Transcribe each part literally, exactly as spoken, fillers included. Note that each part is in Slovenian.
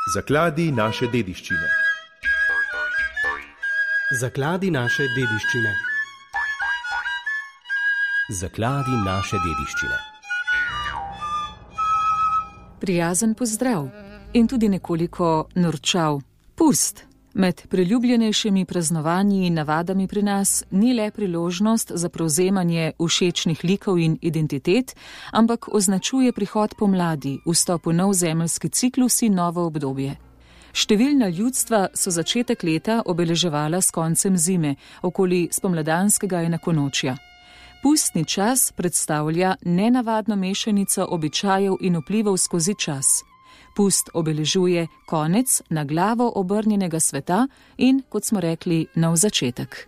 Zakladi naše dediščine. Zakladi naše dediščine. Zakladi naše dediščine. Prijazen pozdrav in tudi nekoliko norčav. Pust. Med priljubljenejšimi praznovanji in navadami pri nas ni le priložnost za prevzemanje všečnih likov in identitet, ampak označuje prihod pomladi, vstop v nov zemeljski ciklus in novo obdobje. Številna ljudstva so začetek leta obeleževala s koncem zime, okoli spomladanskega enakonočja. Pustni čas predstavlja nenavadno mešanico običajev in vplivov skozi čas. Pust obeležuje konec na glavo obrnjenega sveta in, kot smo rekli, nov začetek.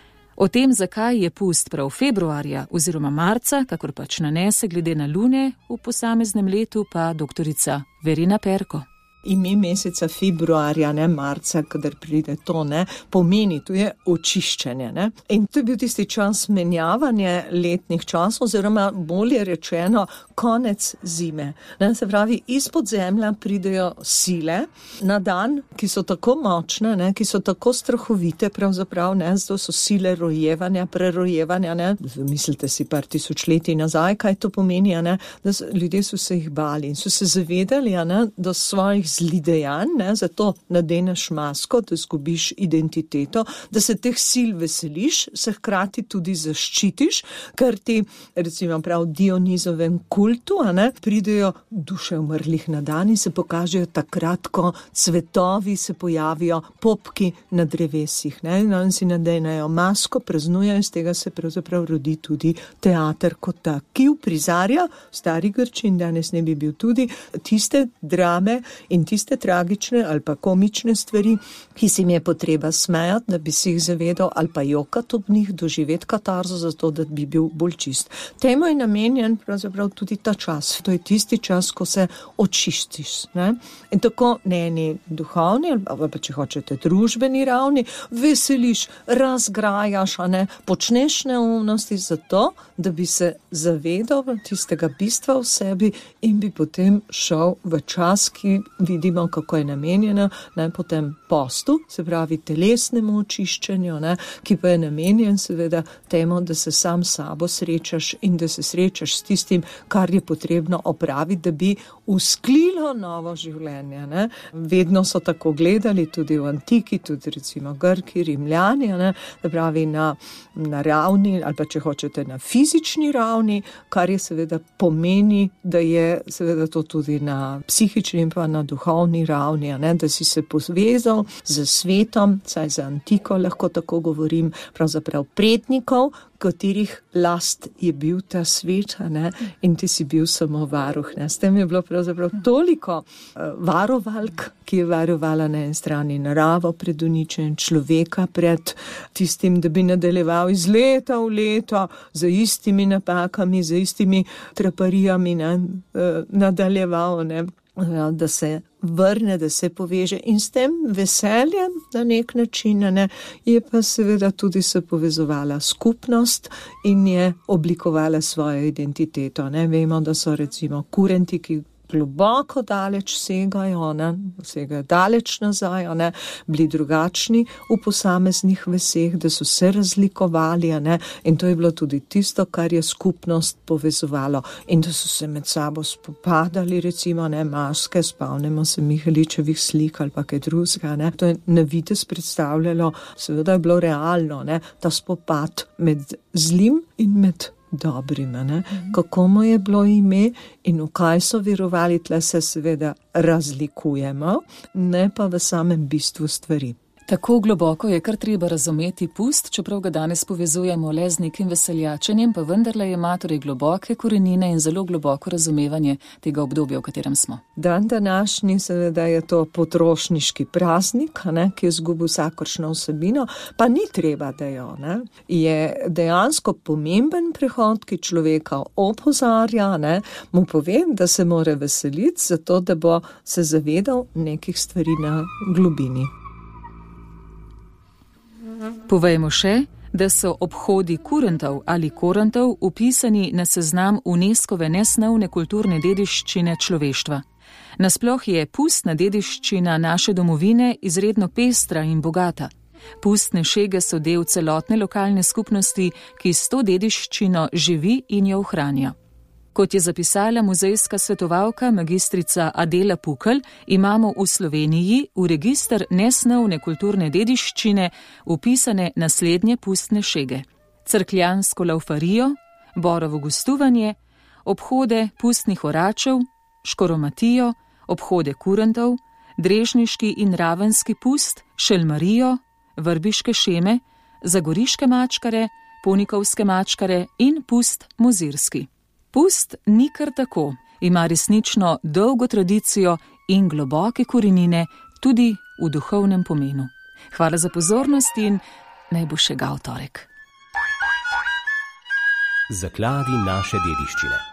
O tem, zakaj je pust prav februarja oziroma marca, kakor pač nanese glede na lune v posameznem letu, pa doktorica Verena Perko. Ime meseca februarja, ne marca, kadar pride to, ne, pomeni, to je očiščenje. Ne. In to je bil tisti čas menjavanja letnih časov, oziroma bolje rečeno, konec zime. Ne, se pravi, izpod zemlja pridejo sile na dan, ki so tako močne, ne, ki so tako strahovite, pravzaprav, ne, zato so sile rojevanja, prerojevanja. Ne. Mislite si par tisočletij nazaj, kaj to pomeni, ne, da so, ljudje so se jih bali in so se zavedali, ne, da svojih zli dejanj, ne, zato nadeneš masko, da izgubiš identiteto, da se teh sil veseliš, se hkrati tudi zaščitiš, ker ti, recimo prav Dionizovem kultu, a ne, pridejo duše umrlih na dan in se pokažejo takrat, ko cvetovi se pojavijo, popki na drevesih, ne, in oni si nadenejo masko, praznujejo, iz tega se pravzaprav rodi tudi teater kot tak, ki uprizarja, stari Grči in danes ne bi bil tudi, tiste drame in in tiste tragične ali pa komične stvari, ki si mi je potreba smejati, da bi si jih zavedal, ali pa jokati ob njih, doživeti katarzo, zato da bi bil bolj čist. Temu je namenjen pravzaprav tudi ta čas. To je tisti čas, ko se očistiš. Ne? In tako ne eni duhovni, ali pa če hočete družbeni ravni, veseliš, razgrajaš, a ne, počneš neumnosti zato, da bi se zavedal tistega bistva v sebi in bi potem šel v čas, ki vidimo, kako je namenjena, ne, potem postu, se pravi telesnemu očiščenju, ne, ki pa je namenjen seveda temu, da se sam sabo srečaš in da se srečaš s tistim, kar je potrebno opraviti, da bi usklilo novo življenje. Ne. Vedno so tako gledali, tudi v antiki, tudi recimo Grki, Rimljani, ne, da pravi na, na ravni, ali pa če hočete na fizični ravni, kar je seveda pomeni, da je seveda to tudi na psihični in pa na duhovni ravni, ne, da si se povezal z svetom, saj za antiko lahko tako govorim, pravzaprav prednikov, katerih last je bil ta svet, ne, in ti si bil samo varuh. Ne. S tem je bilo pravzaprav toliko uh, varovalk, ki je varovala na eni strani naravo pred uničenjem, človeka pred tistim, da bi nadaljeval iz leta v leto z istimi napakami, z istimi traparijami, ne, uh, nadaljeval, ne, da se vrne, da se poveže in s tem veseljem na nek način, ne, je pa seveda tudi se povezovala skupnost in je oblikovala svojo identiteto. Ne. Vemo, da so recimo kurenti, ki globoko daleč segajo, ne, segajo daleč nazaj, ne, bili drugačni v posameznih veseh, da so se razlikovali, ne, in to je bilo tudi tisto, kar je skupnost povezovalo in da so se med sabo spopadali, recimo, ne, maske, spomnimo se Miheličevih slik ali pa kaj drugega, ne, to je na videz predstavljalo, seveda je bilo realno, ne, ta spopad med zlim in med dobrim, ne? Mm-hmm. Kako mu je bilo ime in v kaj so verovali, tle se seveda razlikujemo, ne pa v samem bistvu stvari. Tako globoko je kar treba razumeti pust, čeprav ga danes povezujemo le z nekim veseljačenjem, pa vendarle ima torej globoke korenine in zelo globoko razumevanje tega obdobja, v katerem smo. Dan današnji seveda je to potrošniški praznik, ne, ki je izgubil vsakršno vsebino, pa ni treba, da jo, ne. Je dejansko pomemben prehod, ki človeka opozarja, ne, mu pove, da se mora veseliti, zato da bo se zavedal nekih stvari na globini. Povejmo še, da so obhodi kurentov ali korantov upisani na seznam UNESCOve nesnovne kulturne dediščine človeštva. Nasploh je pustna dediščina naše domovine izredno pestra in bogata. Pustne šege so del celotne lokalne skupnosti, ki s to dediščino živi in jo ohranja. Kot je zapisala muzejska svetovalka magistrica Adela Pukl, imamo v Sloveniji v register nesnovne kulturne dediščine upisane naslednje pustne šege: crkljansko laufarijo, borovo gostovanje, obhode pustnih oračev, škoromatijo, obhode kurentov, drežniški in ravenski pust, šelmarijo, vrbiške šeme, zagoriške mačkare, ponikovske mačkare in pust mozirski. Pust ni kar tako, ima resnično dolgo tradicijo in globoke korenine tudi v duhovnem pomenu. Hvala za pozornost in naj bo še ga v torek. Zakladi naše dediščine.